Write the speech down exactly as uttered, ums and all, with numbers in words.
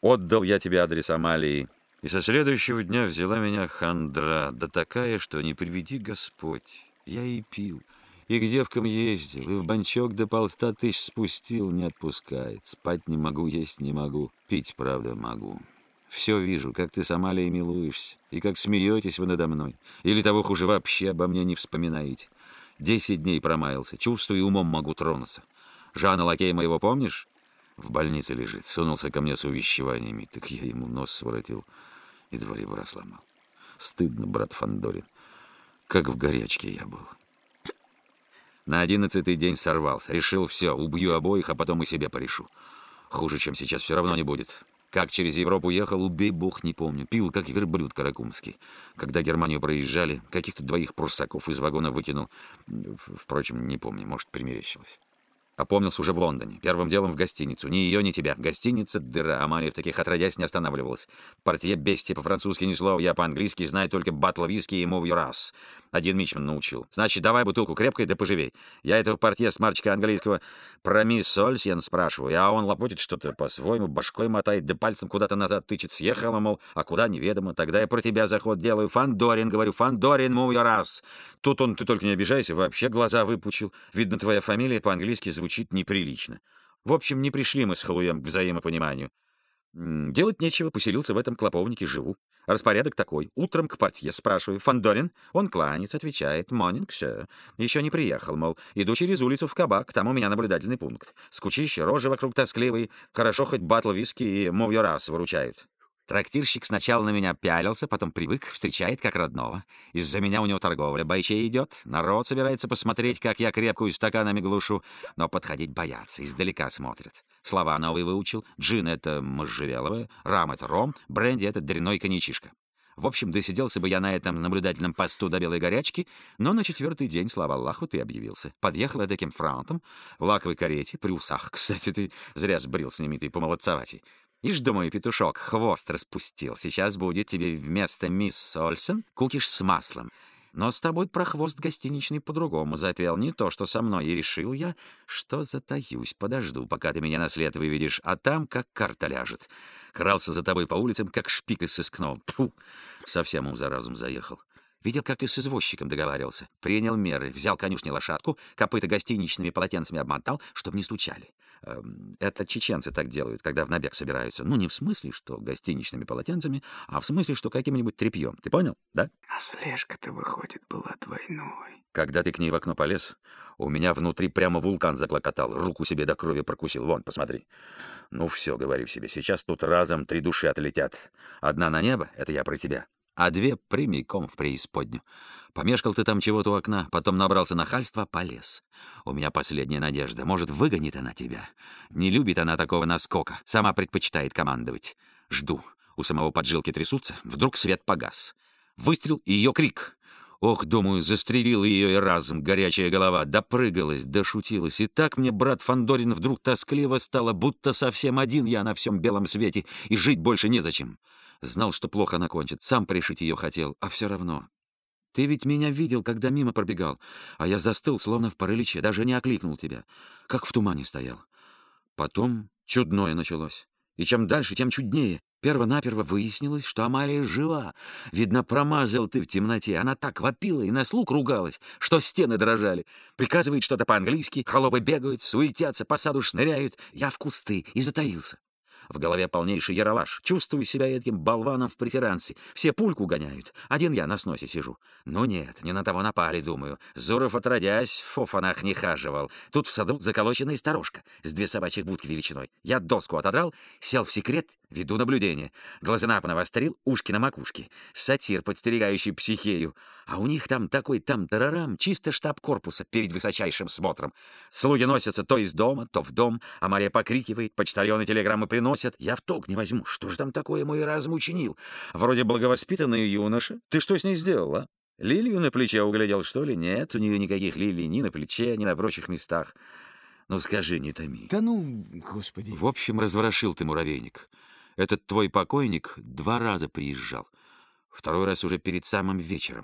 Отдал я тебе адрес Амалии, и со следующего дня взяла меня хандра, да такая, что не приведи Господь. Я и пил, и к девкам ездил, и в банчок до полста тысяч спустил, не отпускает. Спать не могу, есть не могу, пить, правда, могу. Все вижу, как ты с Амалией милуешься, и как смеетесь вы надо мной, или того хуже, вообще обо мне не вспоминаете. Десять дней промаялся, чувствую, и умом могу тронуться. Жана лакея моего помнишь? В больнице лежит, сунулся ко мне с увещеваниями, так я ему нос своротил и два ребра сломал. Стыдно, брат Фандорин, как в горячке я был. На одиннадцатый день сорвался, решил все, убью обоих, а потом и себе порешу. Хуже, чем сейчас, все равно не будет. Как через Европу ехал, убей бог, не помню. Пил, как верблюд каракумский. Когда Германию проезжали, каких-то двоих прусаков из вагона выкинул. Впрочем, не помню, может, примерещилось. Опомнился уже в Лондоне. Первым делом в гостиницу. Ни ее, ни тебя. Гостиница — дыра. Амалия в таких отродясь не останавливалась. Портье бестия по-французски ни слова. Я по-английски знаю только батл виски и move your ass. Один мичман научил. Значит, давай бутылку крепкой да поживей. Я этого портье с марчика английского про мисс Сольсьен спрашиваю, а он лопотит что-то по-своему, башкой мотает, да пальцем куда-то назад тычет. Съехала, мол, а куда неведомо. Тогда я про тебя заход делаю. Фандорин, говорю, Фандорин, move your ass. Тут он, ты только не обижайся, вообще глаза выпучил. Видно, твоя фамилия по-английски звучит неприлично. В общем, не пришли мы с Халуем к взаимопониманию. Делать нечего, поселился в этом клоповнике, живу. Распорядок такой. Утром к портье спрашиваю. Фандорин? Он кланяется, отвечает. Монинг, все. Еще не приехал, мол. Иду через улицу в кабак, там у меня наблюдательный пункт. Скучище, рожи вокруг тоскливые. Хорошо, хоть батл виски и move your ass выручают. Трактирщик сначала на меня пялился, потом привык, встречает как родного. Из-за меня у него торговля бойчей идет. Народ собирается посмотреть, как я крепкую стаканами глушу. Но подходить боятся, издалека смотрят. Слова новые выучил. Джин — это можжевеловое, рам — это ром, бренди — это дрянной коньячишка. В общем, досиделся бы я на этом наблюдательном посту до белой горячки, но на четвертый день, слава Аллаху, ты объявился. Подъехал я таким фраунтом, в лаковой карете, при усах. Кстати, ты зря сбрил с ними, ты помолодцеватей. Ишь, думаю, петушок, хвост распустил. Сейчас будет тебе вместо мисс Ольсен кукиш с маслом. Но с тобой про хвост гостиничный по-другому запел. Не то, что со мной. И решил я, что затаюсь, подожду, пока ты меня на след выведешь, а там как карта ляжет. Крался за тобой по улицам, как шпик из сыскного. Тьфу! Совсем ум за разум заехал. Видел, как ты с извозчиком договаривался. Принял меры, взял конюшне лошадку, копыта гостиничными полотенцами обмотал, чтобы не стучали. Это чеченцы так делают, когда в набег собираются. Ну, не в смысле, что гостиничными полотенцами, а в смысле, что каким-нибудь тряпьем. Ты понял, да? А слежка-то, выходит, была двойной. Когда ты к ней в окно полез, у меня внутри прямо вулкан заклокотал. Руку себе до крови прокусил. Вон, посмотри. Ну все, говори себе, сейчас тут разом три души отлетят. Одна на небо — это я про тебя. А две прямиком в преисподнюю. Помешкал ты там чего-то у окна, потом набрался нахальства, полез. У меня последняя надежда. Может, выгонит она тебя. Не любит она такого наскока. Сама предпочитает командовать. Жду. У самого поджилки трясутся. Вдруг свет погас. Выстрел и ее крик. Ох, думаю, застрелил ее и разом горячая голова. Допрыгалась, дошутилась. И так мне, брат Фандорин, вдруг тоскливо стало, будто совсем один я на всем белом свете, и жить больше незачем. Знал, что плохо она кончит, сам пришить ее хотел, а все равно. Ты ведь меня видел, когда мимо пробегал, а я застыл, словно в параличе, даже не окликнул тебя, как в тумане стоял. Потом чудное началось, и чем дальше, тем чуднее. Перво-наперво выяснилось, что Амалия жива. Видно, промазал ты в темноте. Она так вопила и на слуг ругалась, что стены дрожали. Приказывает что-то по-английски, холопы бегают, суетятся, по саду шныряют. Я в кусты и затаился. В голове полнейший яролаж. Чувствую себя этим болваном в преферансе. Все пульку гоняют. Один я на сносе сижу. Но нет, не на того напали, думаю. Зуров, отродясь, в фофанах не хаживал. Тут в саду заколоченная сторожка с две собачьих будки величиной. Я доску отодрал, сел в секрет, веду наблюдение. Глаза навострил, ушки на макушке. Сатир, подстерегающий психею. А у них там такой там-тарарам, чисто штаб корпуса перед высочайшим смотром. Слуги носятся то из дома, то в дом. Амалия покрикивает, почтальоны телеграммы приносят. Я в толк не возьму. Что же там такое мой разум учинил? Вроде благовоспитанная юноша. Ты что с ней сделал, а? Лилию на плече углядел, что ли? Нет, у нее никаких лилий ни на плече, ни на прочих местах. Ну скажи, не томи. Да ну, господи. В общем, разворошил ты муравейник. Этот твой покойник два раза приезжал. Второй раз уже перед самым вечером.